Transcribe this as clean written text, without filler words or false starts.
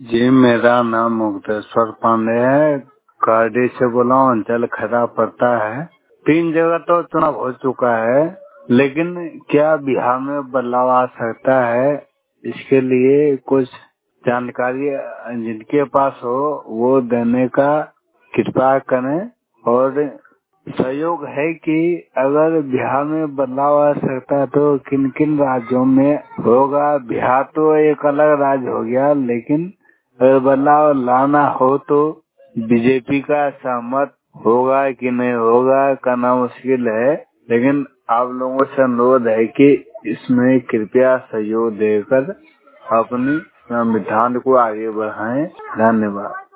जी, मेरा नाम मुक्तेश्वर पांडे है। काडी से बोला हूँ। अंचल खड़ा पड़ता है। 3 जगह तो चुनाव हो चुका है, लेकिन क्या बिहार में बदलाव आ सकता है? इसके लिए कुछ जानकारी जिनके पास हो वो देने का कृपा करें। और सहयोग है कि अगर बिहार में बदलाव आ सकता है तो किन किन राज्यों में होगा? बिहार तो एक अलग राज्य हो गया, लेकिन अगर बदलाव लाना हो तो बीजेपी का सहमत होगा कि नहीं होगा कहना मुश्किल है। लेकिन आप लोगों से अनुरोध है कि इसमें कृपया सहयोग देकर अपनी संविधान को आगे बढ़ाएं। धन्यवाद।